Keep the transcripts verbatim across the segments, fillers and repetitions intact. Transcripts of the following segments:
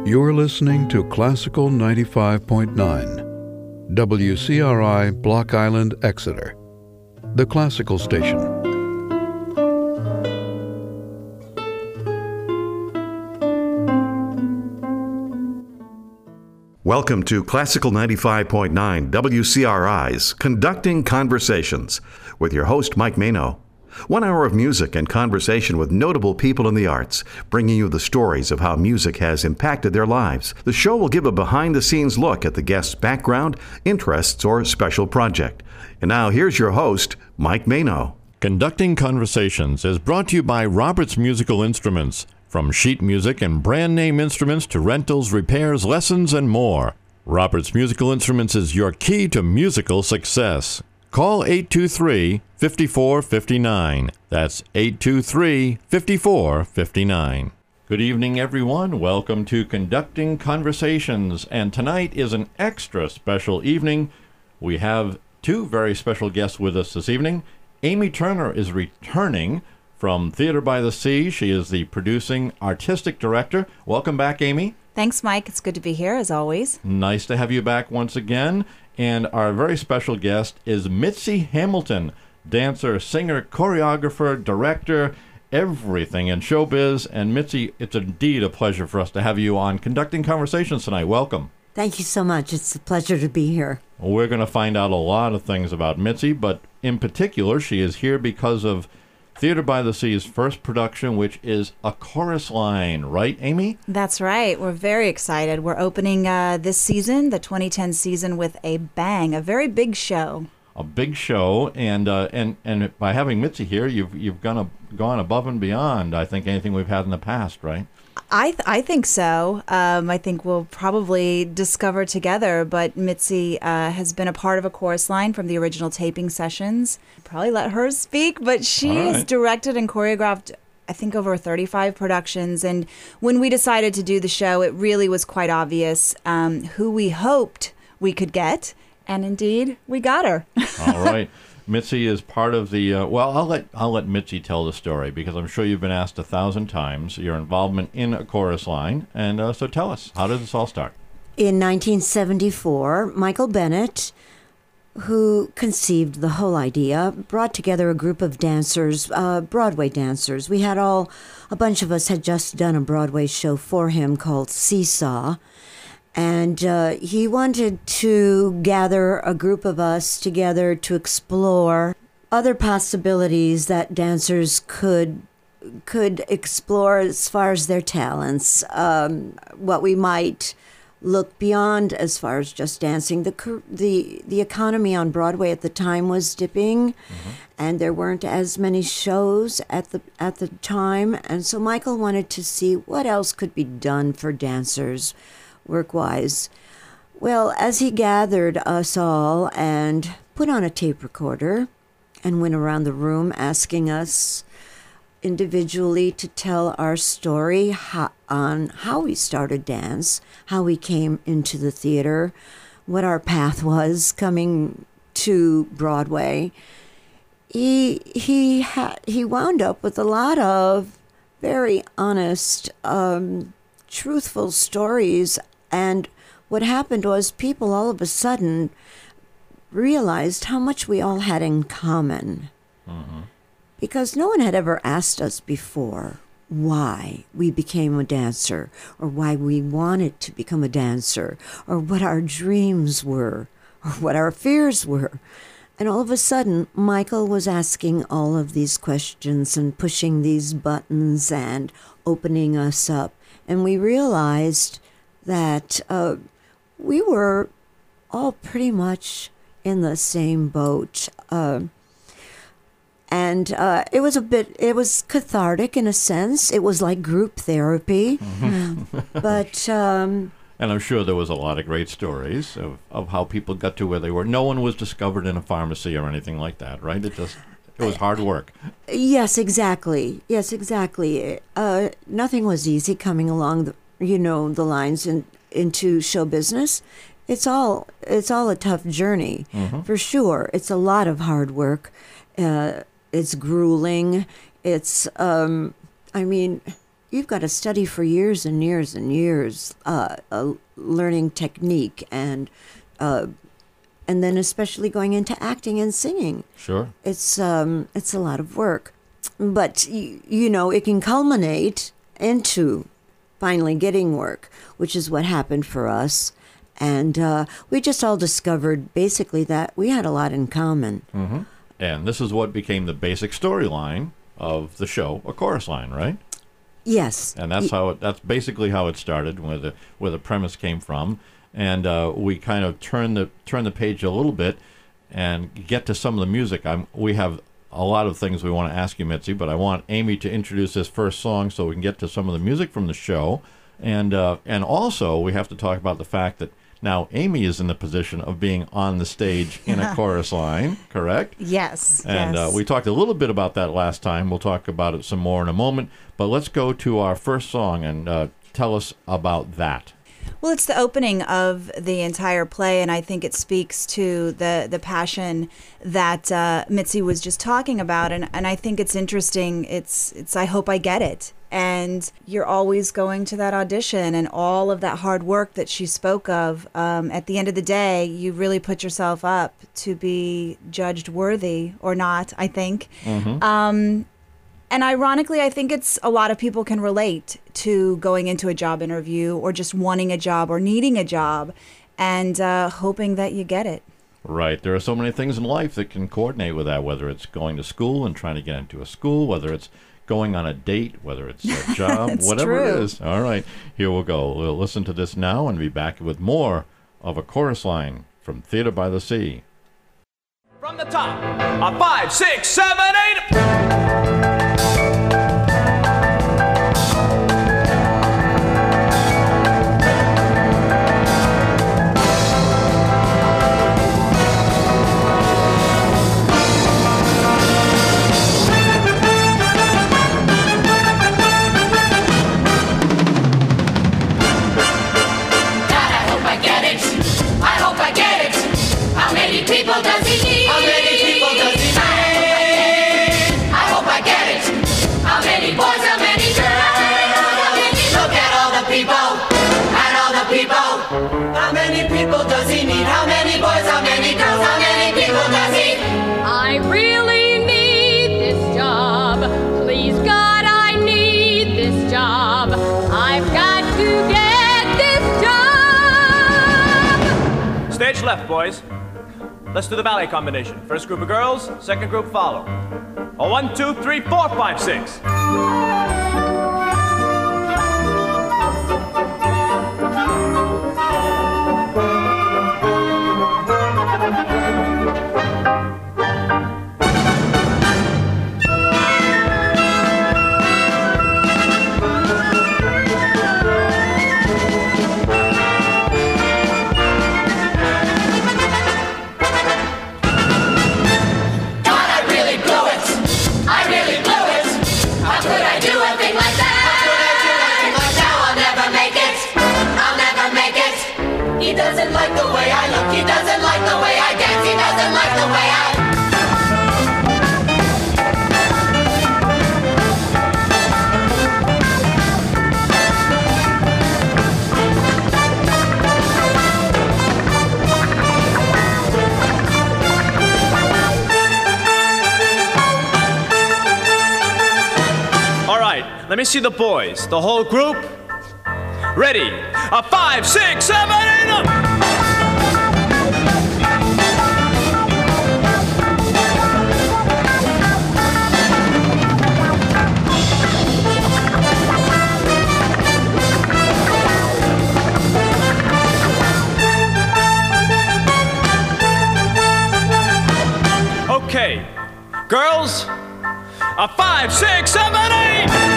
You're listening to Classical ninety-five point nine, W C R I Block Island, Exeter, the classical station. Welcome to Classical ninety-five point nine, W C R I's Conducting Conversations with your host, Mike Mano. One hour of music and conversation with notable people in the arts, bringing you the stories of how music has impacted their lives. The show will give a behind-the-scenes look at the guest's background, interests, or special project. And now here's your host, Mike Mano. Conducting Conversations is brought to you by Roberts Musical Instruments. From sheet music and brand name instruments to rentals, repairs, lessons, and more. Roberts Musical Instruments is your key to musical success. Call eight two three, five four five nine. That's eight two three, five four five nine. Good evening, everyone. Welcome to Conducting Conversations. And tonight is an extra special evening. We have two very special guests with us this evening. Amy Turner is returning from Theater by the Sea. She is the producing artistic director. Welcome back, Amy. Thanks, Mike. It's good to be here, as always. Nice to have you back once again. And our very special guest is Mitzi Hamilton, dancer, singer, choreographer, director, everything in showbiz. And Mitzi, it's indeed a pleasure for us to have you on Conducting Conversations tonight. Welcome. Thank you so much. It's a pleasure to be here. Well, we're going to find out a lot of things about Mitzi, but in particular, she is here because of Theater by the Sea's first production, which is A Chorus Line, right, Amy? That's right. We're very excited. We're opening uh, this season, the twenty ten season, with a bang, a very big show. A big show, and uh, and and by having Mitzi here, you've you've gone a, gone above and beyond, I think, anything we've had in the past, right? I th- I think so. Um, I think we'll probably discover together, but Mitzi uh, has been a part of A Chorus Line from the original taping sessions. Probably let her speak, but she All right. has directed and choreographed, I think, over thirty-five productions. And when we decided to do the show, it really was quite obvious um, who we hoped we could get. And indeed, we got her. All right. Mitzi is part of the, uh, well, I'll let I'll let Mitzi tell the story, because I'm sure you've been asked a thousand times your involvement in A Chorus Line. And uh, so tell us, how did this all start? In nineteen seventy-four, Michael Bennett, who conceived the whole idea, brought together a group of dancers, uh, Broadway dancers. We had all, a bunch of us had just done a Broadway show for him called Seesaw. And uh, he wanted to gather a group of us together to explore other possibilities that dancers could could explore as far as their talents, um, what we might look beyond as far as just dancing. The the the economy on Broadway at the time was dipping, mm-hmm. and there weren't as many shows at the at the time, and so Michael wanted to see what else could be done for dancers, work-wise. Well, as he gathered us all and put on a tape recorder and went around the room asking us individually to tell our story how, on how we started dance, how we came into the theater, what our path was coming to Broadway, he he ha- he wound up with a lot of very honest, um, truthful stories. And what happened was people all of a sudden realized how much we all had in common. Mm-hmm. Because no one had ever asked us before why we became a dancer, or why we wanted to become a dancer, or what our dreams were, or what our fears were. And all of a sudden, Michael was asking all of these questions and pushing these buttons and opening us up. And we realized that uh, we were all pretty much in the same boat. Uh, and uh, it was a bit, it was cathartic in a sense. It was like group therapy. Mm-hmm. But... Um, and I'm sure there was a lot of great stories of, of how people got to where they were. No one was discovered in a pharmacy or anything like that, right? It just... It was hard work. Yes, exactly. Yes, exactly. Uh, nothing was easy coming along the, you know, the lines in, into show business. It's all it's all a tough journey, mm-hmm. for sure. It's a lot of hard work. Uh, it's grueling. It's, um, I mean, you've got to study for years and years and years, uh, uh, learning technique and uh, and then especially going into acting and singing. Sure. It's um, it's a lot of work, but you, you know it can culminate into finally getting work, which is what happened for us. And uh, we just all discovered basically that we had a lot in common. Mm-hmm. And this is what became the basic storyline of the show, A Chorus Line, right? Yes. And that's Y- how it, that's basically how it started, where the where the premise came from. And uh, we kind of turn the turn the page a little bit and get to some of the music. I'm, we have a lot of things we want to ask you, Mitzi, but I want Amy to introduce this first song so we can get to some of the music from the show. And uh, and also we have to talk about the fact that now Amy is in the position of being on the stage in A Chorus Line, correct? Yes. And yes. Uh, we talked a little bit about that last time. We'll talk about it some more in a moment. But let's go to our first song and uh, tell us about that. Well, it's the opening of the entire play, and I think it speaks to the the passion that uh, Mitzi was just talking about. And, and I think it's interesting. It's it's I hope I get it. And you're always going to that audition, and all of that hard work that she spoke of. Um, at the end of the day, you really put yourself up to be judged worthy or not, I think. Mm-hmm. Um, and ironically, I think it's a lot of people can relate to going into a job interview or just wanting a job or needing a job and uh, hoping that you get it. Right. There are so many things in life that can coordinate with that, whether it's going to school and trying to get into a school, whether it's going on a date, whether it's a job, whatever true. it is. All right, here we'll go. We'll listen to this now and be back with more of A Chorus Line from Theater by the Sea. From the top, a five, six, seven, eight. People does he need? How many people does he need? I hope I get it. How many boys, how many girls? Look at all the people, at all the people. How many people does he need? How many boys, how many girls? How many people does he? I really need this job. Please God, I need this job. I've got to get this job. Stage left, boys. Let's do the ballet combination. First group of girls, second group follow. A one, two, three, four, five, six. He doesn't like the way I look, he doesn't like the way I dance, he doesn't like the way I... All right, let me see the boys. The whole group. Ready? A five, six, seven, eight, up! Okay, girls, a five, six, seven, eight!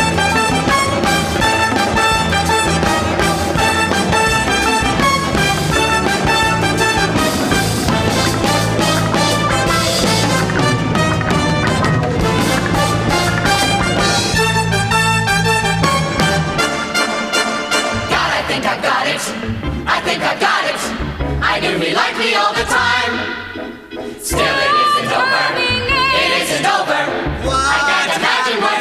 I think I got it. I knew he liked me all the time. Still, it isn't over. It isn't over. I can't imagine what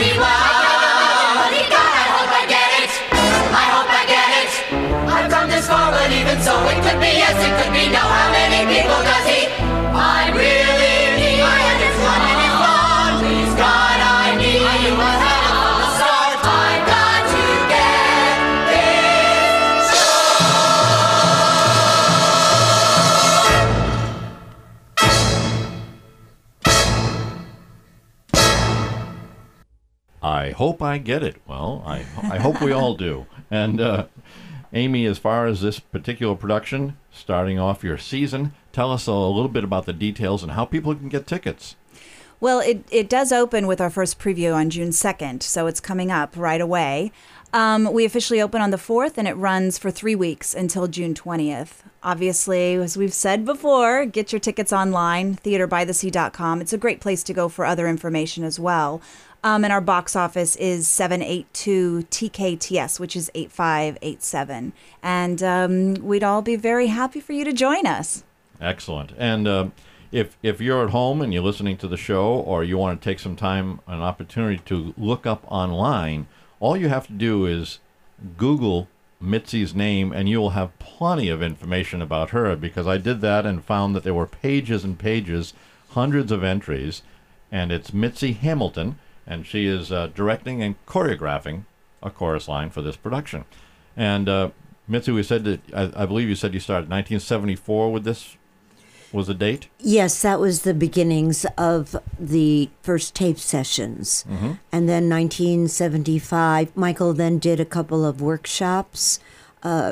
hope I get it. Well, I I hope we all do. And uh, Amy, as far as this particular production, starting off your season, tell us a little bit about the details and how people can get tickets. Well, it, it does open with our first preview on June second, so it's coming up right away. Um, we officially open on the fourth, and it runs for three weeks until June twentieth. Obviously, as we've said before, get your tickets online, theater by the sea dot com. It's a great place to go for other information as well. Um, and our box office is seven eight two T K T S, which is eight five eight seven. And um, we'd all be very happy for you to join us. Excellent. And uh, if if you're at home and you're listening to the show, or you want to take some time, an opportunity to look up online, all you have to do is Google Mitzi's name, and you will have plenty of information about her, because I did that and found that there were pages and pages, hundreds of entries, and it's Mitzi Hamilton, and she is uh, directing and choreographing a chorus line for this production. And uh, Mitzi, we said that, I, I believe you said you started nineteen seventy-four with this, was the date? Yes, that was the beginnings of the first tape sessions. Mm-hmm. And then nineteen seventy-five, Michael then did a couple of workshops uh,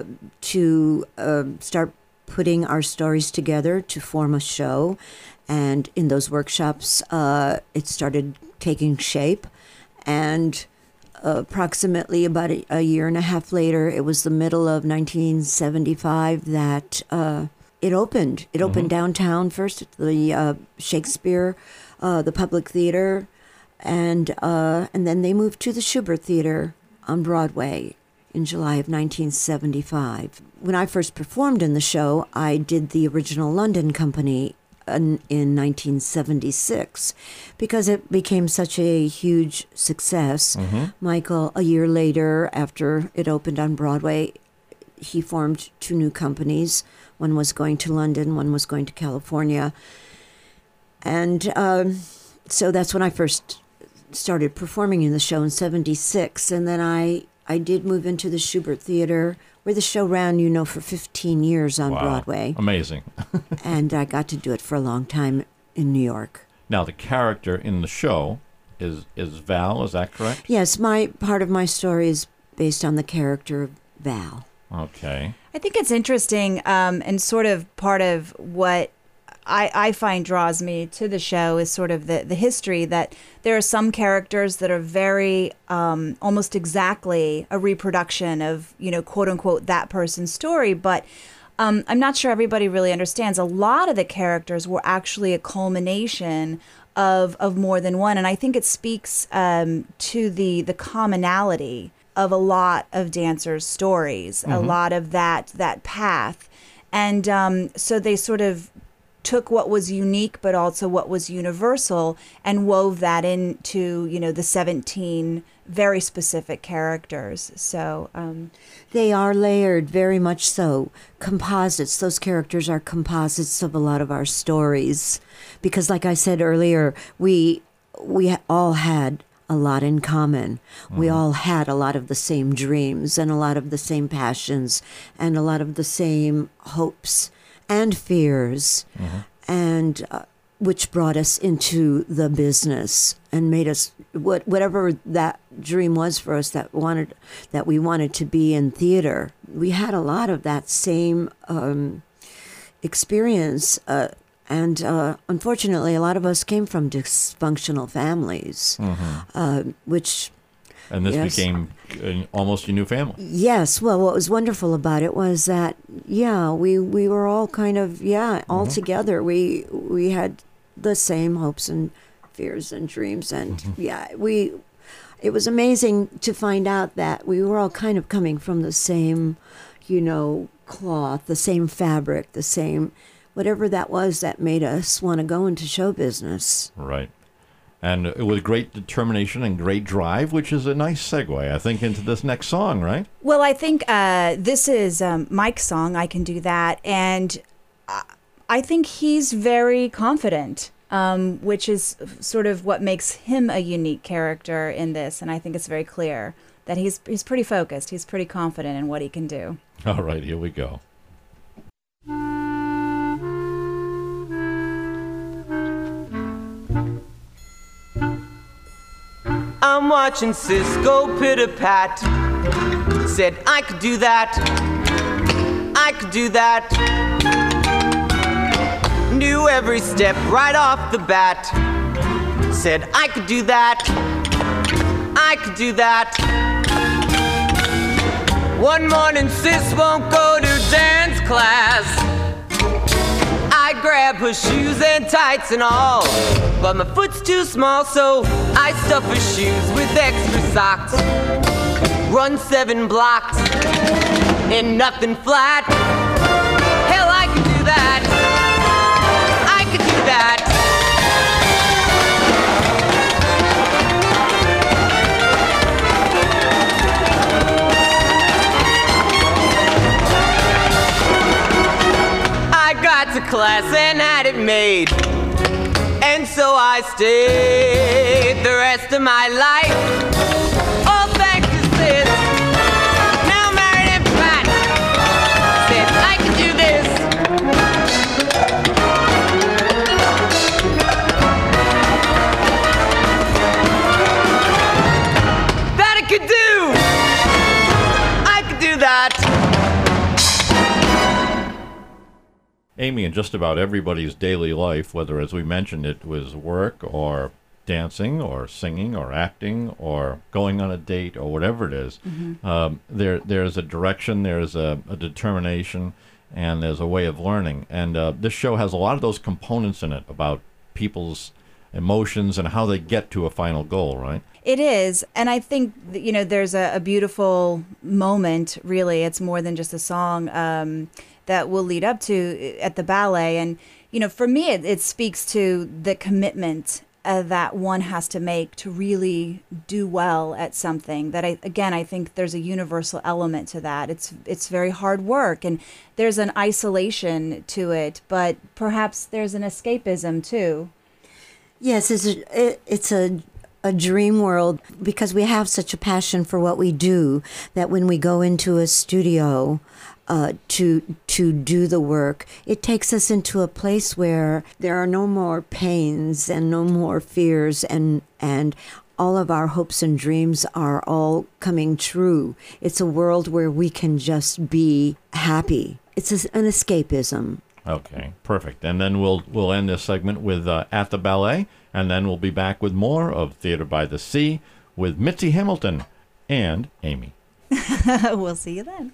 to uh, start putting our stories together to form a show. And in those workshops, uh, it started taking shape. And uh, approximately about a, a year and a half later, it was the middle of nineteen seventy-five that... Uh, It opened. It opened Mm-hmm. downtown first at the uh, Shakespeare, uh, the Public Theater, and uh, and then they moved to the Schubert Theater on Broadway in July of nineteen seventy-five. When I first performed in the show, I did the original London Company in, in nineteen seventy-six because it became such a huge success. Mm-hmm. Michael, a year later, after it opened on Broadway, he formed two new companies. One was going to London, one was going to California. And um, so that's when I first started performing in the show in seventy-six. And then I, I did move into the Schubert Theater, where the show ran, you know, for fifteen years on Wow. Broadway. Amazing. And I got to do it for a long time in New York. Now, the character in the show is is Val, is that correct? Yes, my part of my story is based on the character of Val. Okay. I think it's interesting, um, and sort of part of what I, I find draws me to the show is sort of the, the history that there are some characters that are very um, almost exactly a reproduction of, you know, quote unquote, that person's story. But um, I'm not sure everybody really understands. A lot of the characters were actually a culmination of, of more than one. And I think it speaks um, to the, the commonality of a lot of dancers' stories, mm-hmm. a lot of that that path. And um, so they sort of took what was unique but also what was universal and wove that into, you know, the seventeen very specific characters. So um, they are layered, very much so. Composites. Those characters are composites of a lot of our stories. Because like I said earlier, we we all had a lot in common. Mm-hmm. We all had a lot of the same dreams and a lot of the same passions and a lot of the same hopes and fears, mm-hmm. and uh, which brought us into the business and made us what whatever that dream was for us that wanted that we wanted to be in theater. We had a lot of that same um, experience. Uh, And uh, unfortunately, a lot of us came from dysfunctional families, mm-hmm. uh, which... And this yes, became uh, almost a new family. Yes. Well, what was wonderful about it was that, yeah, we, we were all kind of, yeah, all mm-hmm. together. We we had the same hopes and fears and dreams. And, mm-hmm. yeah, we... It was amazing to find out that we were all kind of coming from the same, you know, cloth, the same fabric, the same... whatever that was that made us want to go into show business. Right. And with great determination and great drive, which is a nice segue, I think, into this next song, right? Well, I think uh, this is um, Mike's song, I Can Do That. And I think he's very confident, um, which is sort of what makes him a unique character in this. And I think it's very clear that he's he's pretty focused. He's pretty confident in what he can do. All right, here we go. I'm watching Cisco pitter-pat. Said I could do that, I could do that. Knew every step right off the bat. Said I could do that, I could do that. One morning Sis won't go to dance class. I grab her shoes and tights and all, but my foot's too small, so I stuff her shoes with extra socks. Run seven blocks in nothing flat. Hell, I could do that, I could do that. I got to class and had it made, and so I stayed the rest of my life. All thanks to Sis, now married and fat. Said I could do this. That I could do. I could do that. Amy, in just about everybody's daily life, whether, as we mentioned, it was work or dancing or singing or acting or going on a date or whatever it is, mm-hmm. um, there there's a direction, there's a, a determination, and there's a way of learning. And uh, this show has a lot of those components in it about people's emotions and how they get to a final goal, right? It is. And I think, you know, there's a, a beautiful moment, really. It's more than just a song. Um, that will lead up to at the ballet. And, you know, for me, it, it speaks to the commitment uh, that one has to make to really do well at something. That, I again, I think there's a universal element to that. It's it's very hard work, and there's an isolation to it, but perhaps there's an escapism too. Yes, it's a, it, it's a a dream world, because we have such a passion for what we do that when we go into a studio uh, to to do the work, it takes us into a place where there are no more pains and no more fears, and and all of our hopes and dreams are all coming true. It's a world where we can just be happy. It's a, an escapism. Okay, perfect. And then we'll we'll end this segment with uh, At the Ballet, and then we'll be back with more of Theater by the Sea with Mitzi Hamilton and Amy. We'll see you then.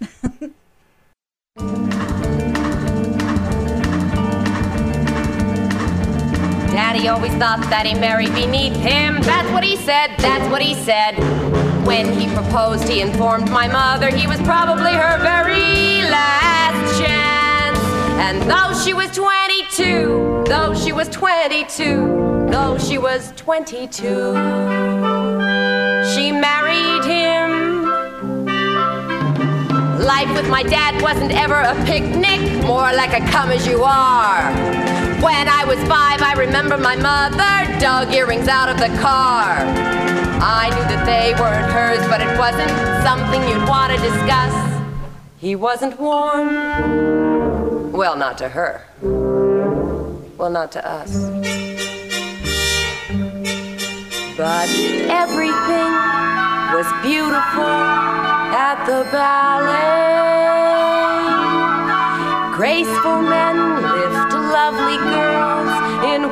Daddy always thought that he married beneath him. That's what he said, that's what he said. When he proposed, he informed my mother he was probably her very last chance. And though she was twenty-two, though she was twenty-two, though she was twenty-two, she married him. Life with my dad wasn't ever a picnic, more like a come as you are. When I was five, I remember my mother dug earrings out of the car. I knew that they weren't hers, but it wasn't something you'd want to discuss. He wasn't warm. Well, not to her. Well, not to us. But everything was beautiful at the ballet. Graceful men lift lovely girls in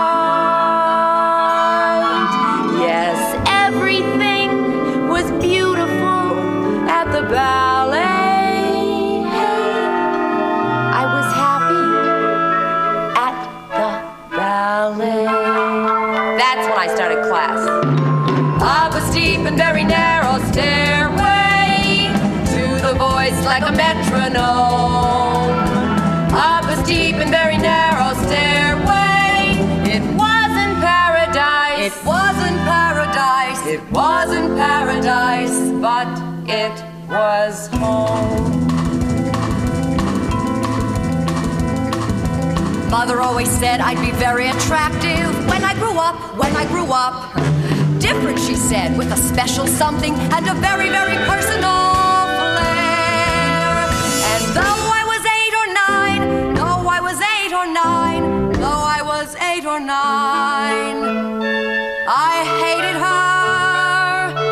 white. Yes, everything was beautiful at the ballet. Hey, I was happy at the ballet. That's when I started class. Up a steep and very narrow stairway to the voice like a metronome. Up a steep and very narrow stairway. It wasn't paradise. It wasn't paradise. It wasn't paradise, but it was home. Mother always said I'd be very attractive when I grew up, when I grew up. Different, she said, with a special something and a very, very personal flair. And though I was eight or nine, though I was eight or nine, though I was eight or nine, I hated her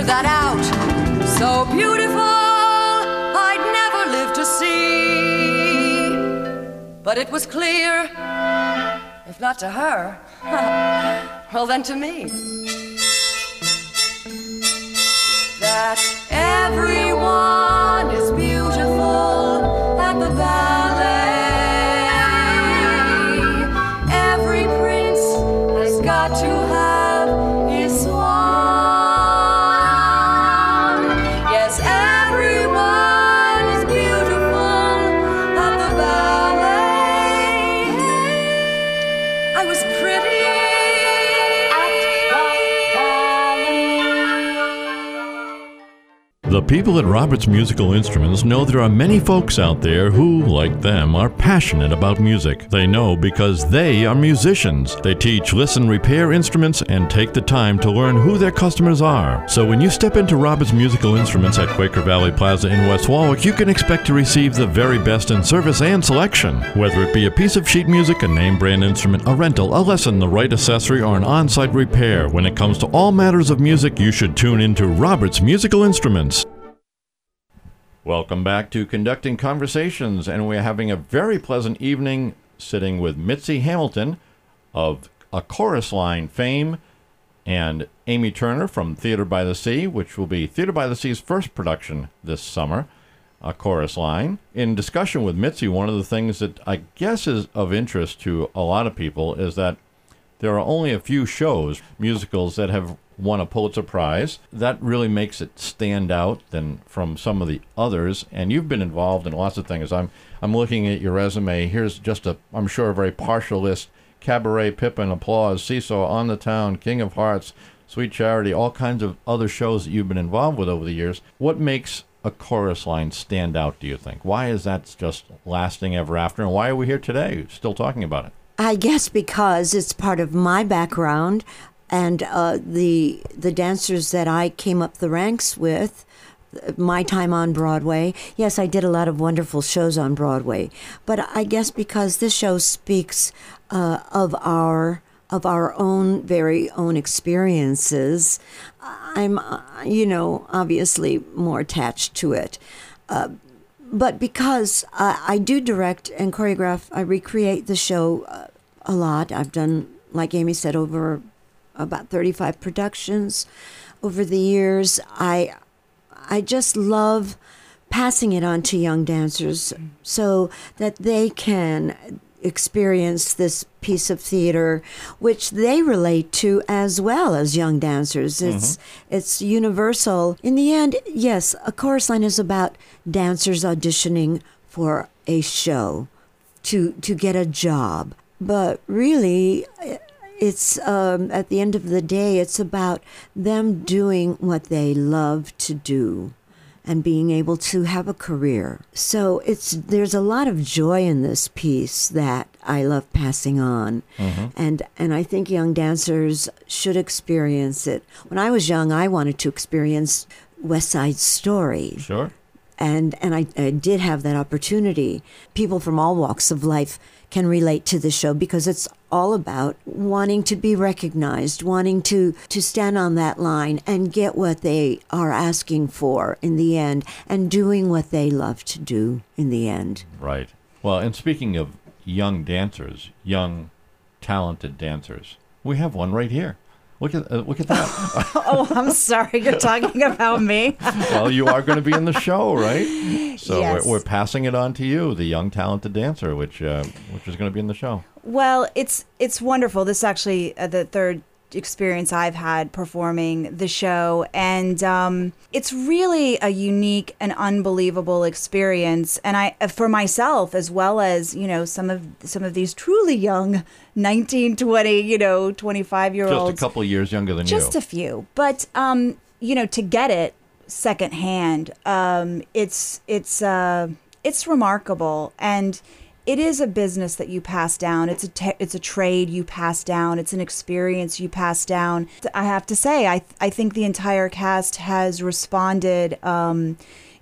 figured that out. So beautiful, I'd never live to see. But it was clear, if not to her, well then to me, that everyone is beautiful at the ballet. Every prince has got to have his swan. Yes, everyone is beautiful at the ballet. I was pretty at the ballet. The people at Roberts Musical Instruments know there are many folks out there who, like them, are passionate about music. They know because they are musicians. They teach, listen, repair instruments, and take the time to learn who their customers are. So when you step into Roberts Musical Instruments at Quaker Valley Plaza in West Warwick, you can expect to receive the very best in service and selection. Whether it be a piece of sheet music, a name brand instrument, a rental, a lesson, the right accessory, or an on-site repair, when it comes to all matters of music, you should tune into Roberts Musical Instruments. Welcome back to Conducting Conversations, and we're having a very pleasant evening sitting with Mitzi Hamilton of A Chorus Line fame and Amy Turner from Theater by the Sea, which will be Theater by the Sea's first production this summer, A Chorus Line. In discussion with Mitzi, one of the things that I guess is of interest to a lot of people is that there are only a few shows, musicals, that have won a Pulitzer Prize. That really makes it stand out than from some of the others. And you've been involved in lots of things. I'm I'm looking at your resume. Here's just a, I'm sure, a very partial list. Cabaret, Pippin, Applause, Seesaw, On the Town, King of Hearts, Sweet Charity, all kinds of other shows that you've been involved with over the years. What makes A Chorus Line stand out, do you think? Why is that just lasting ever after? And why are we here today still talking about it? I guess because it's part of my background. And uh, the the dancers that I came up the ranks with, my time on Broadway, yes, I did a lot of wonderful shows on Broadway. But I guess because this show speaks uh, of our of our own very own experiences, I'm, uh, you know, obviously more attached to it. Uh, but because I, I do direct and choreograph, I recreate the show uh, a lot. I've done, like Amy said, over about thirty-five productions over the years. I I just love passing it on to young dancers so that they can experience this piece of theater which they relate to as well as young dancers. It's mm-hmm. it's universal. In the end, yes, A Chorus Line is about dancers auditioning for a show to to get a job. But really, it's um, at the end of the day, it's about them doing what they love to do and being able to have a career. So it's there's a lot of joy in this piece that I love passing on. Mm-hmm. And and I think young dancers should experience it. When I was young, I wanted to experience West Side Story. Sure. And and I, I did have that opportunity. People from all walks of life can relate to the show because it's all about wanting to be recognized, wanting to, to stand on that line and get what they are asking for in the end, and doing what they love to do in the end. Right. Well, and speaking of young dancers, young, talented dancers, we have one right here. Look at uh, look at that. Oh, I'm sorry. You're talking about me. Well, you are going to be in the show, right? So yes. we're, we're passing it on to you, the young, talented dancer, which uh, which is going to be in the show. Well, it's it's wonderful. This is actually uh, the third experience I've had performing the show, and um, it's really a unique and unbelievable experience. And I, for myself, as well as you know, some of some of these truly young, nineteen, twenty, you know, twenty-five year olds, just a couple of years younger than just you, just a few. But um, you know, to get it secondhand, um, it's it's uh, it's remarkable. And it is a business that you pass down. It's a te- it's a trade you pass down. It's an experience you pass down. I have to say, I th- I think the entire cast has responded, um,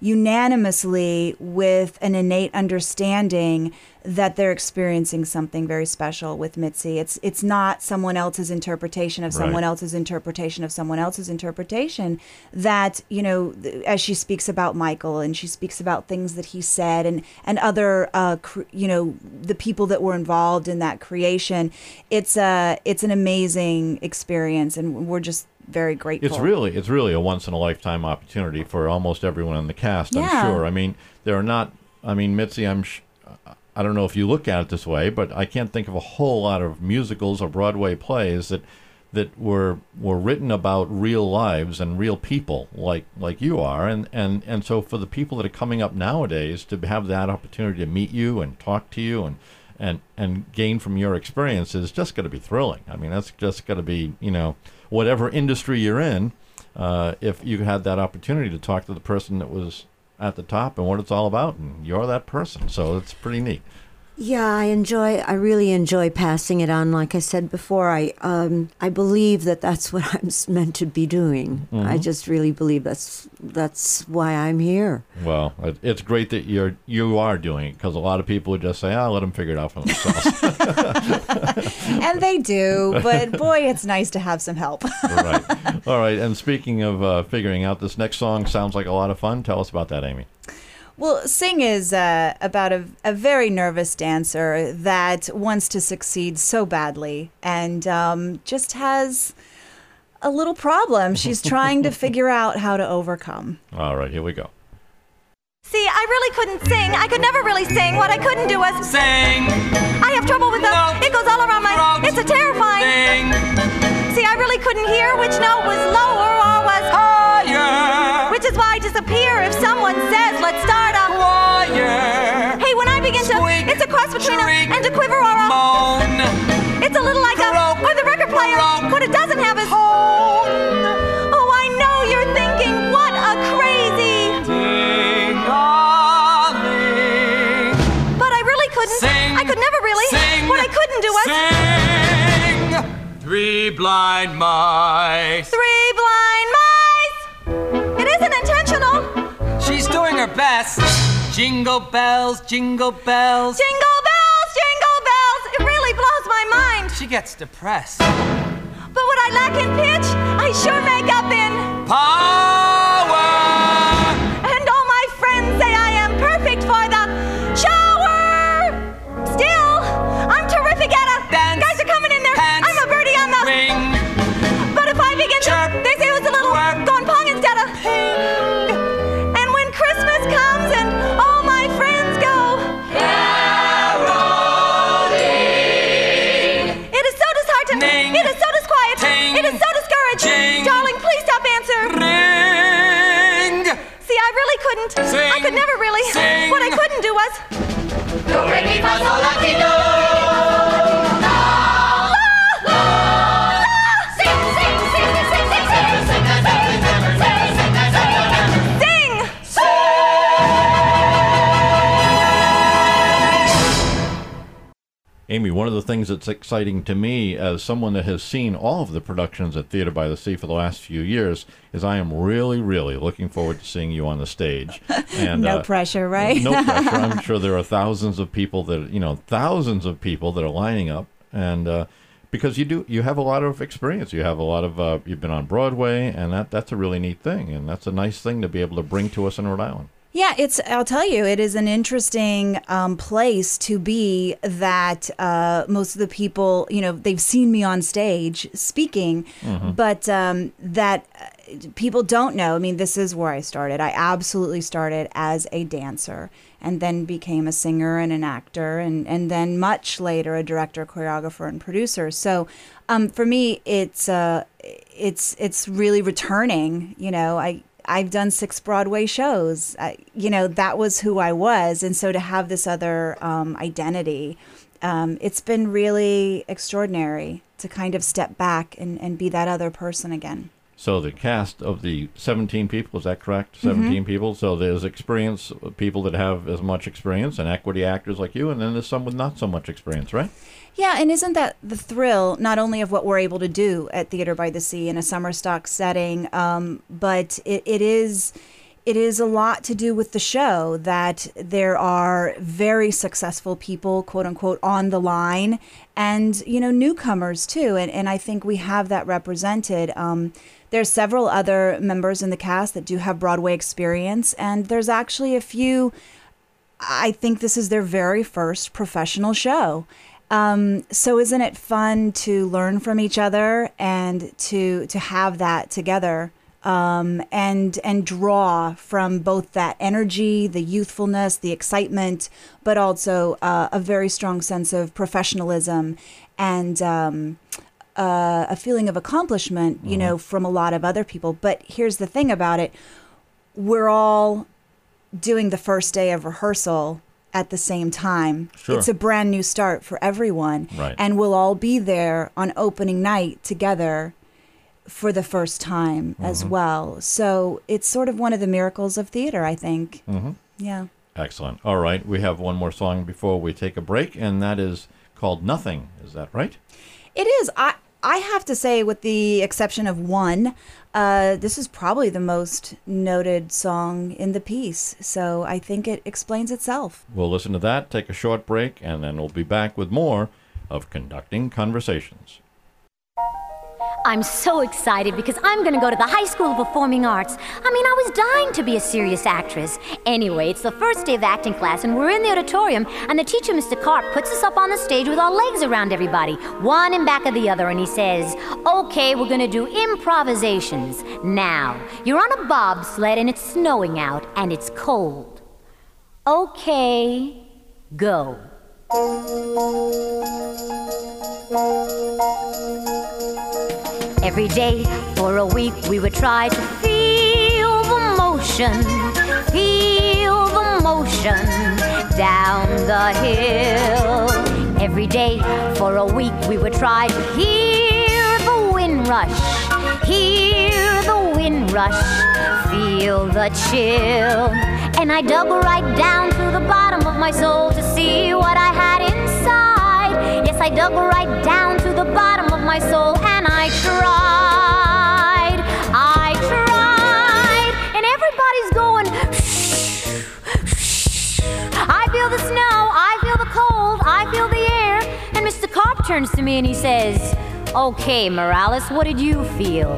unanimously with an innate understanding that they're experiencing something very special with Mitzi. It's it's not someone else's interpretation of someone Right. else's interpretation of someone else's interpretation. That, you know, th- as she speaks about Michael and she speaks about things that he said and and other, uh, cr- you know, the people that were involved in that creation. It's a it's an amazing experience, and we're just very grateful. It's really, it's really a once in a lifetime opportunity for almost everyone in the cast. I'm Yeah. sure. I mean, there are not. I mean, Mitzi. I'm. Sh- I don't know if you look at it this way, but I can't think of a whole lot of musicals or Broadway plays that that were were written about real lives and real people like like you are. And and and so for the people that are coming up nowadays to have that opportunity to meet you and talk to you and and and gain from your experience is just going to be thrilling. I mean, that's just going to be, you know, whatever industry you're in, uh, if you had that opportunity to talk to the person that was at the top and what it's all about, and you're that person. So it's pretty neat. Yeah, I enjoy. I really enjoy passing it on. Like I said before, I um, I believe that that's what I'm s- meant to be doing. Mm-hmm. I just really believe that's that's why I'm here. Well, it, it's great that you're you are doing it, because a lot of people would just say, "Ah, let them figure it out for themselves." And they do, but boy, it's nice to have some help. Right. All right. And speaking of uh, figuring out, this next song sounds like a lot of fun. Tell us about that, Amy. Well, Sing is uh, about a, a very nervous dancer that wants to succeed so badly and um, just has a little problem she's trying to figure out how to overcome. All right. Here we go. See, I really couldn't sing. I could never really sing. What I couldn't do was Sing. I have trouble with the. No. It goes all around my. Throat. It's a terrifying. Sing. See, I really couldn't hear which note was lower or was. Higher. Which is why I disappear if someone says, "Let's start a." Choir. Hey, when I begin to, Squeak. it's a cross between Shriek. a and a quiver or a. Moan. It's a little like Croak. a. Or the record player. Croak. What it doesn't have is. Hone. Oh, I know you're thinking, what a crazy. Ding-a-ling. But I really couldn't. Sing. I could never really. Sing. What I couldn't do was. Sing. Three blind mice. Three blind mice! It isn't intentional! She's doing her best. Jingle bells, jingle bells. Jingle bells, jingle bells! It really blows my mind! She gets depressed. But what I lack in pitch, I sure make up in. Power! And all my friends say I am perfect for the shower! Still, I'm terrific at a. Dance. Guys are coming in there! Pants. I'm a birdie on the. Ring. But if I begin Chirp. to. They say it was a little. Work. Going pong instead of. And when Christmas comes and all my friends go. Caroling. It is so disheartening. Ning. It is so disquiet. Ting. It is so discouraging. Jing. Darling, please stop answer. Ring. See, I really couldn't. Sing. I could never really. Sing. What I couldn't do was. Do, re, mi, fa, sol, la, si, do. La, la, sing, sing, sing, sing, sing, sing, sing, sing, sing, sing, sing, Sing! Amy, one of the things that's exciting to me as someone that has seen all of the productions at Theater by the Sea for the last few years is I am really, really looking forward to seeing you on the stage. And, No uh, pressure, right? No pressure. I'm sure there are thousands of people that, you know, thousands of people that are lining up. And uh, because you do, you have a lot of experience. You have a lot of, uh, you've been on Broadway, and that that's a really neat thing. And that's a nice thing to be able to bring to us in Rhode Island. Yeah, it's. I'll tell you, it is an interesting um, place to be. That uh, most of the people, you know, they've seen me on stage speaking, Mm-hmm. but um, that uh, people don't know. I mean, this is where I started. I absolutely started as a dancer, and then became a singer and an actor, and and then much later a director, choreographer, and producer. So, um, for me, it's uh, it's it's really returning. You know, I. I've done six Broadway shows. I, you know, that was who I was. And so to have this other um, identity, um, it's been really extraordinary to kind of step back and, and be that other person again. So the cast of the seventeen people, is that correct? seventeen people. So there's experience, people that have as much experience, and equity actors like you, and then there's some with not so much experience, right? Yeah, and isn't that the thrill, not only of what we're able to do at Theater by the Sea in a summer stock setting, um, but it, it is... it is a lot to do with the show that there are very successful people, quote unquote, on the line, and, you know, newcomers too. And, and I think we have that represented. Um, there's several other members in the cast that do have Broadway experience, and there's actually a few, I think this is their very first professional show. Um, so isn't it fun to learn from each other and to to have that together? Um, and and draw from both that energy, the youthfulness, the excitement, but also uh, a very strong sense of professionalism and um, uh, a feeling of accomplishment, you mm-hmm. know, from a lot of other people. But here's the thing about it. We're all doing the first day of rehearsal at the same time. Sure. It's a brand new start for everyone. Right. And we'll all be there on opening night together for the first time mm-hmm. as well. So it's sort of one of the miracles of theater, I think. Mm-hmm. Yeah. Excellent. All right. We have one more song before we take a break, and that is called Nothing. Is that right? It is. I, I have to say, with the exception of one, uh, this is probably the most noted song in the piece. So I think it explains itself. We'll listen to that, take a short break, and then we'll be back with more of Conducting Conversations. I'm so excited because I'm going to go to the High School of Performing Arts. I mean, I was dying to be a serious actress. Anyway, it's the first day of acting class, and we're in the auditorium, and the teacher, Mister Karp, puts us up on the stage with our legs around everybody, one in back of the other, and he says, okay, we're going to do improvisations. Now, you're on a bobsled, and it's snowing out, and it's cold. Okay, go. Every day for a week we would try to feel the motion, feel the motion down the hill. Every day for a week we would try to hear the wind rush, hear the wind rush, feel the chill. And I dug right down to the bottom of my soul to see what I had inside. Yes, I dug right down to the bottom of my soul, and I tried, I tried, and everybody's going, shh, shh. I feel the snow, I feel the cold, I feel the air. And Mister Karp turns to me and he says, okay, Morales, what did you feel?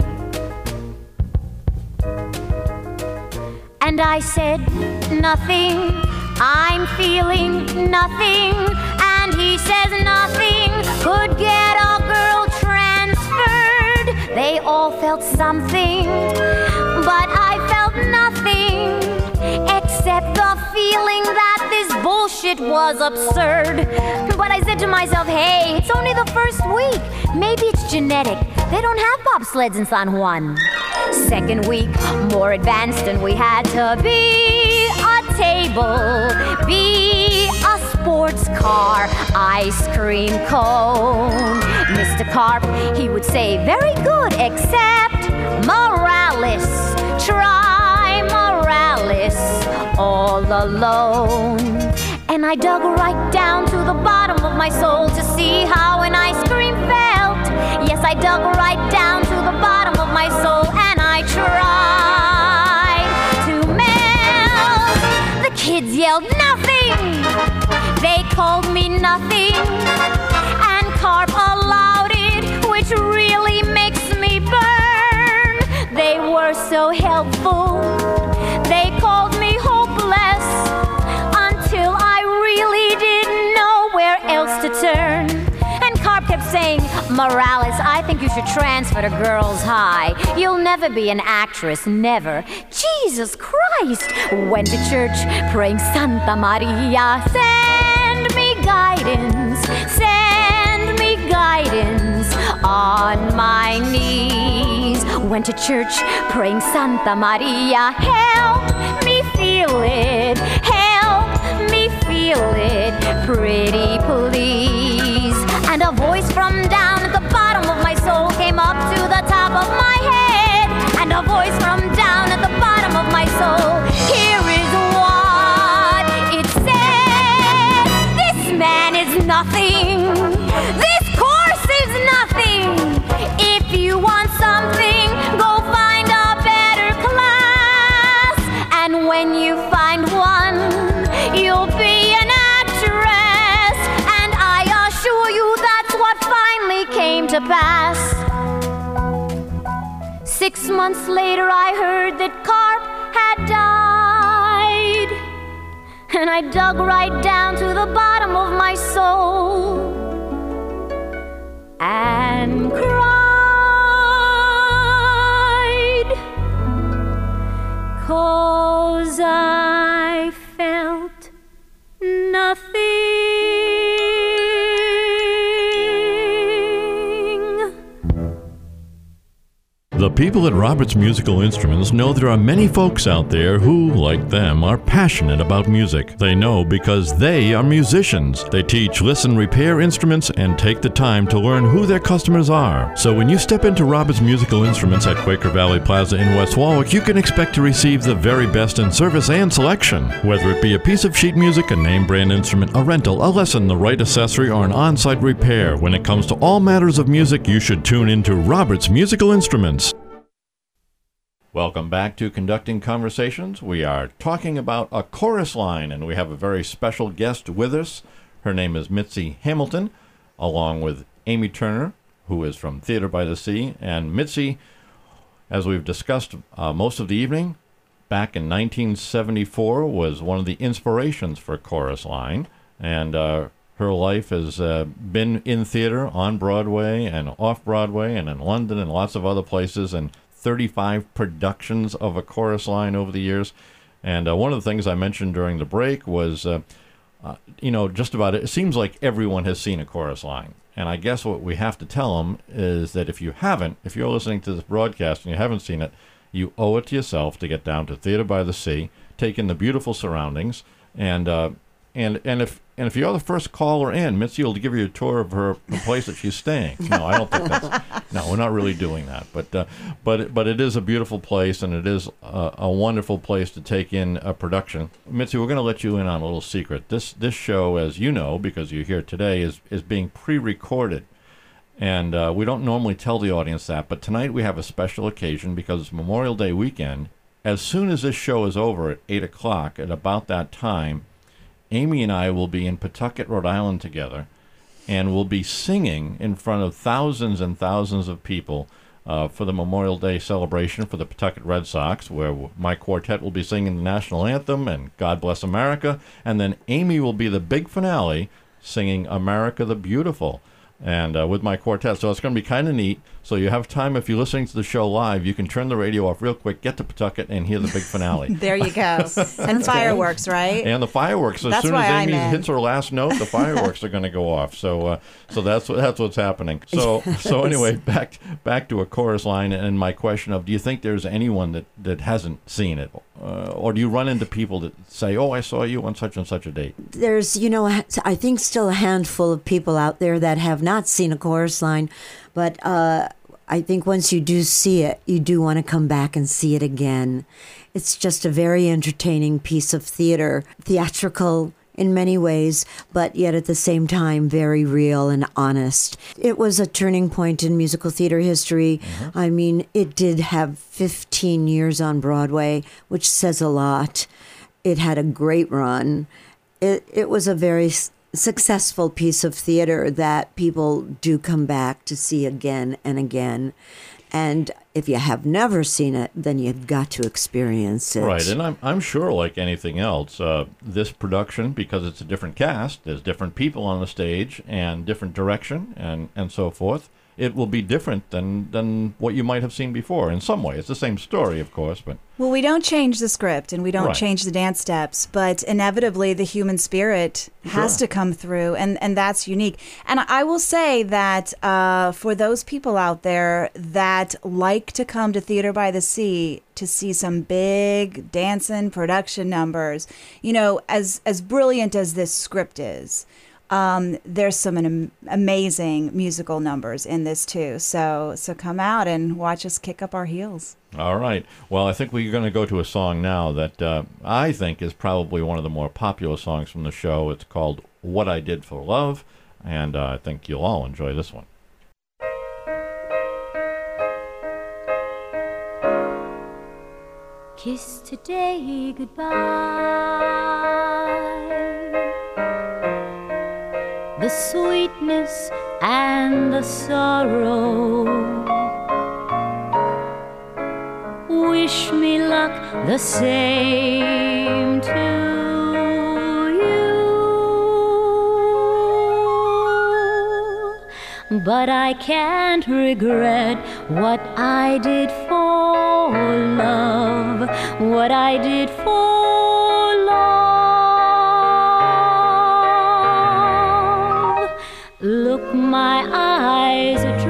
And I said, nothing, I'm feeling nothing. And he says nothing could get a girl transferred. They all felt something, but I felt nothing except the feeling that this bullshit was absurd. But I said to myself, hey, it's only the first week. Maybe it's genetic. They don't have bobsleds in San Juan. Second week, more advanced, and we had to be a table, be a sports car, ice cream cone. Mister Karp, he would say, very good, except Morales. Try Morales all alone. And I dug right down to the bottom of my soul to see how an ice cream felt. Yes, I dug right down to the bottom of my soul, and I tried to melt. The kids yelled nothing. They called me nothing. And Karp allowed it, which really makes me burn. They were so helpful. They called me hopeless until I really didn't know where else to turn. And Karp kept saying, Morales, I think you should transfer to Girls High. You'll never be an actress, never. Jesus Christ! Went to church praying Santa Maria, send me guidance, send me guidance on my knees. Went to church praying Santa Maria, help me feel it, help me feel it, pretty please. And a voice from down at the bottom of my soul came up to the top of my head. And a voice from down at the bottom of my soul, here is what it said. This man is nothing. This course is nothing. If you want something, go find a better class. And to pass. Six months later I heard that Carp had died, and I dug right down to the bottom of my soul and cried, 'cause I felt nothing. The people at Roberts Musical Instruments know there are many folks out there who, like them, are passionate about music. They know because they are musicians. They teach, listen, repair instruments, and take the time to learn who their customers are. So when you step into Roberts Musical Instruments at Quaker Valley Plaza in West Warwick, you can expect to receive the very best in service and selection. Whether it be a piece of sheet music, a name brand instrument, a rental, a lesson, the right accessory, or an on-site repair, when it comes to all matters of music, you should tune into Roberts Musical Instruments. Welcome back to Conducting Conversations. We are talking about a chorus line, and we have a very special guest with us. Her name is Mitzi Hamilton, along with Amy Turner, who is from Theater by the Sea. And Mitzi, as we've discussed uh, most of the evening, back in nineteen seventy-four was one of the inspirations for Chorus Line, and uh, her life has uh, been in theater on Broadway and off Broadway and in London and lots of other places, and thirty-five productions of a chorus line over the years. And uh, one of the things I mentioned during the break was, uh, uh, you know, just about it, it seems like everyone has seen a chorus line. And I guess what we have to tell them is that if you haven't, if you're listening to this broadcast and you haven't seen it, you owe it to yourself to get down to Theater by the Sea, take in the beautiful surroundings, and uh, and and if and if you're the first caller in, Mitzi will give you a tour of her the place that she's staying. No, I don't think that's. No, we're not really doing that. But uh, but but it is a beautiful place, and it is a, a wonderful place to take in a production. Mitzi, we're going to let you in on a little secret. This this show, as you know, because you're here today, is is being pre-recorded, and uh, we don't normally tell the audience that. But tonight we have a special occasion because it's Memorial Day weekend. As soon as this show is over at eight o'clock, at about that time, Amy and I will be in Pawtucket, Rhode Island together, and we'll be singing in front of thousands and thousands of people uh, for the Memorial Day celebration for the Pawtucket Red Sox, where my quartet will be singing the national anthem and God Bless America, and then Amy will be the big finale singing America the Beautiful, and uh, with my quartet. So it's going to be kind of neat. So you have time, if you're listening to the show live, you can turn the radio off real quick, get to Pawtucket, and hear the big finale. There you go. And fireworks, right? And the fireworks. As That's soon as why Amy I'm in. hits her last note, the fireworks are going to go off. So uh, so that's what, that's what's happening. So so anyway, back back to a chorus line, and my question of, do you think there's anyone that, that hasn't seen it? Uh, or do you run into people that say, oh, I saw you on such and such a date? There's, you know, I think still a handful of people out there that have not seen a chorus line, but uh, I think once you do see it, you do want to come back and see it again. It's just a very entertaining piece of theater, theatrical in many ways, but yet at the same time very real and honest. It was a turning point in musical theater history. Mm-hmm. I mean, it did have fifteen years on Broadway, which says a lot. It had a great run. It it was a very s- successful piece of theater that people do come back to see again and again. And if you have never seen it, then you've got to experience it. Right, and I'm I'm sure, like anything else, uh, this production, because it's a different cast, there's different people on the stage and different direction and, and so forth, it will be different than, than what you might have seen before in some way. It's the same story, of course, but... Well, we don't change the script and we don't Right. change the dance steps, but inevitably the human spirit has Sure. to come through, and, and that's unique. And I will say that uh, for those people out there that like to come to Theater by the Sea to see some big dancing production numbers, you know, as, as brilliant as this script is, Um, there's some am- amazing musical numbers in this too. So so come out and watch us kick up our heels. All right. Well, I think we're going to go to a song now that uh, I think is probably one of the more popular songs from the show. It's called What I Did for Love, and uh, I think you'll all enjoy this one. Kiss today goodbye. The sweetness and the sorrow. Wish me luck the same too. But I can't regret what I did for love, what I did for love. Look, my eyes are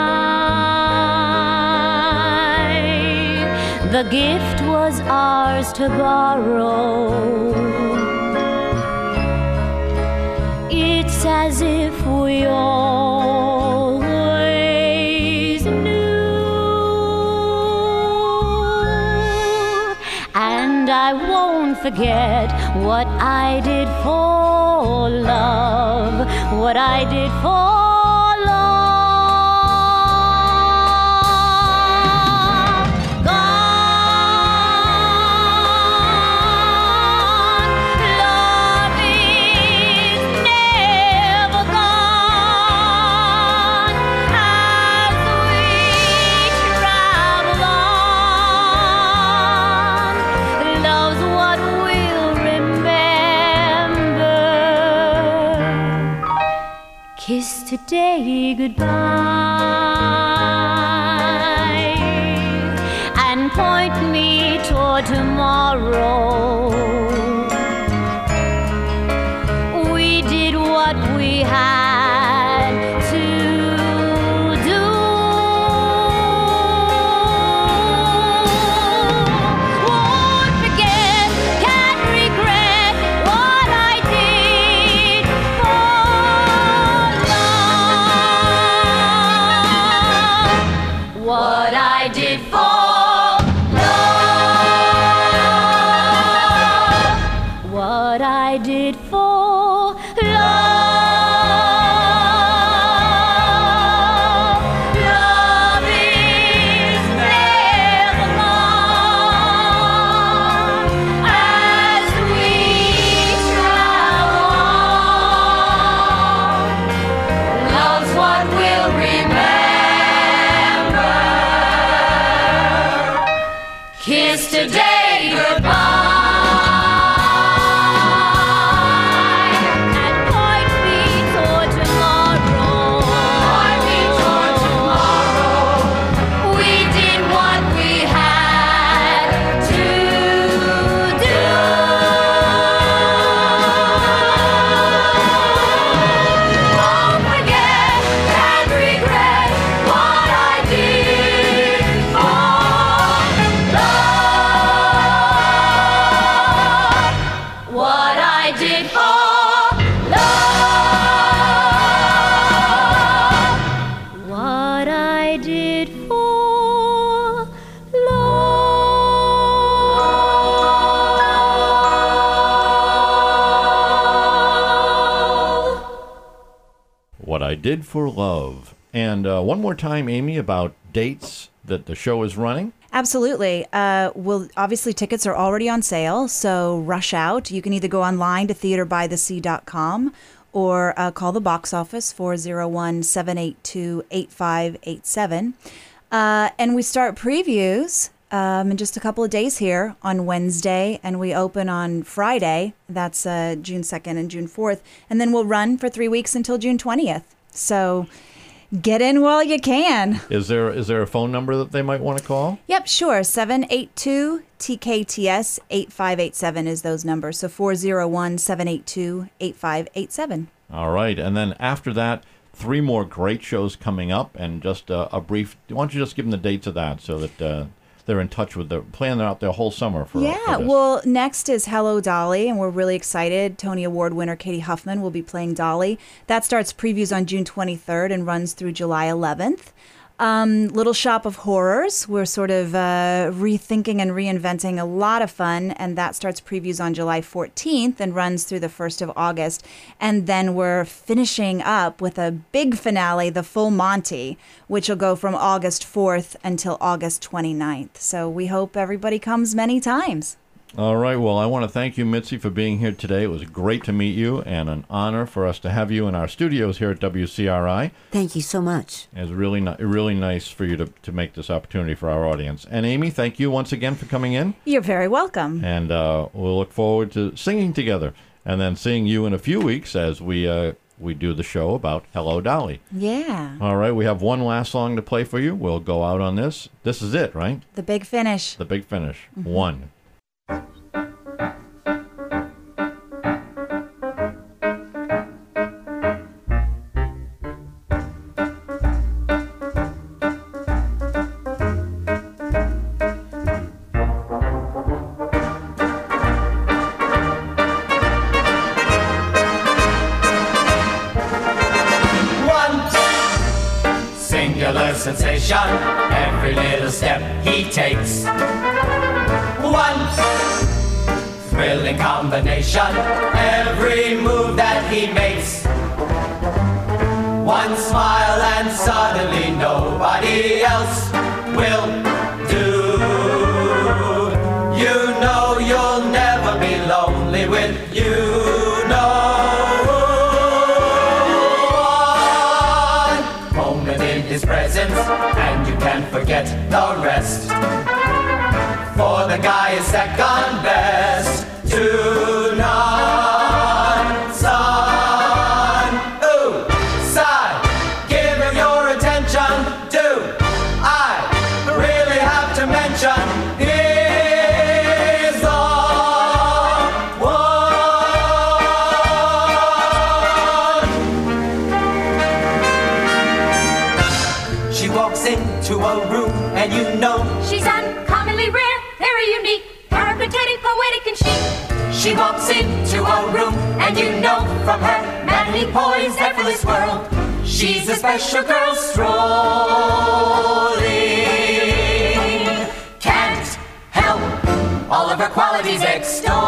dry. The gift was ours to borrow. It's as if we always knew. And I won't forget what I did for love, what I did for today goodbye and point me toward tomorrow. We did what we had to do. Won't forget, can't regret what I did for what I did for love, what I did for love. Love is never gone as we travel on. Love's what we'll remember. Kiss today goodbye and point me toward tomorrow. Point me toward tomorrow. We did what we had to do. Won't forget, can't regret what I did for what I did for love, what I did for love. What I Did for Love. And uh, one more time, Amy, about dates that the show is running. Absolutely. Uh, well, obviously, tickets are already on sale, so rush out. You can either go online to theater by the sea dot com or uh, call the box office four oh one, seven eight two, eight five eight seven. Uh, and we start previews um, in just a couple of days here on Wednesday, and we open on Friday. That's uh, June second and June fourth. And then we'll run for three weeks until June twentieth. So get in while you can. Is there is there a phone number that they might want to call? Yep, sure. seven eight two T K T S eight five eight seven is those numbers. So four oh one, seven eight two, eight five eight seven. All right. And then after that, three more great shows coming up. And just uh, a brief, why don't you just give them the dates of that so that uh, they're in touch with the planning out their whole summer for Yeah, for this. well, next is Hello Dolly, and we're really excited. Tony Award winner Katie Huffman will be playing Dolly. That starts previews on June twenty-third and runs through July eleventh. Um, Little Shop of Horrors, we're sort of uh, rethinking and reinventing a lot of fun, and that starts previews on July fourteenth and runs through the first of August. And then we're finishing up with a big finale, The Full Monty, which will go from August fourth until August twenty-ninth. So we hope everybody comes many times. All right. Well, I want to thank you, Mitzi, for being here today. It was great to meet you and an honor for us to have you in our studios here at W C R I. Thank you so much. It was really, ni- really nice for you to, to make this opportunity for our audience. And Amy, thank you once again for coming in. You're very welcome. And uh, we'll look forward to singing together and then seeing you in a few weeks as we uh, we do the show about Hello, Dolly. Yeah. All right. We have one last song to play for you. We'll go out on this. This is it, right? The Big Finish. The Big Finish. Mm-hmm. One. Sensation, every little step he takes. One thrilling combination, every move that he makes. One smile and suddenly nobody else will do. You know you'll never be lonely with you know. His presence, and you can't forget the rest. For the guy is second best to none. Son, ooh, sigh, give him your attention. Do I really have to mention? He's the into a room and you know she's uncommonly rare, very unique, peripatetic, poetic and chic. She walks into a room and you know from her manly poise, effortless world, she's a special girl strolling. Can't help all of her qualities extolling.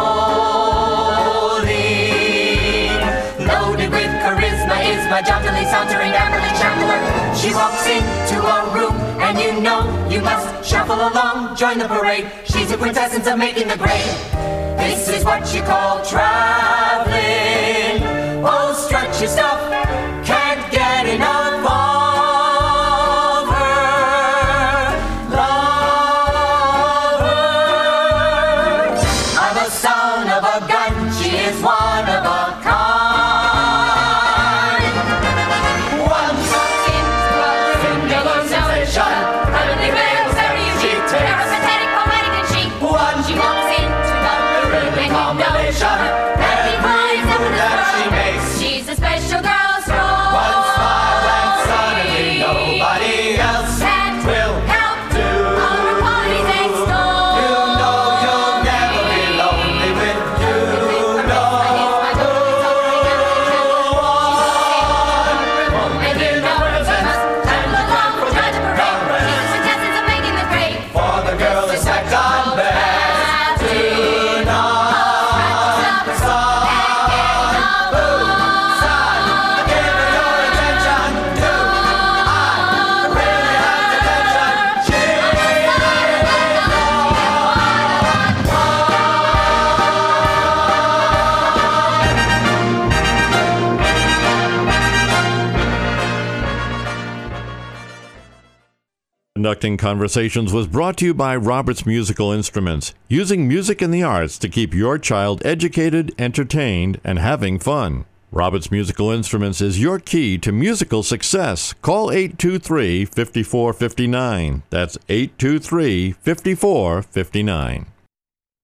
Loaded with charisma is my jauntily sauntering Amberley Chandler. She walks into a room and you know you must shuffle along, join the parade. She's a quintessence of making the grade. This is what you call traveling. Oh, strut your stuff, can't get enough of her. Love her. I'm a son of a gun, she is one of a kind. She's a special girl, strong. One smile and suddenly nobody else will help do. All her qualities extol. You know you'll never be lonely with you know. And in the presence and the confident Contestants are making the grade. for the girl is second best to none. Conducting Conversations was brought to you by Roberts Musical Instruments, using music and the arts to keep your child educated, entertained, and having fun. Roberts Musical Instruments is your key to musical success. Call eight two three, five four five nine. That's eight two three, five four five nine.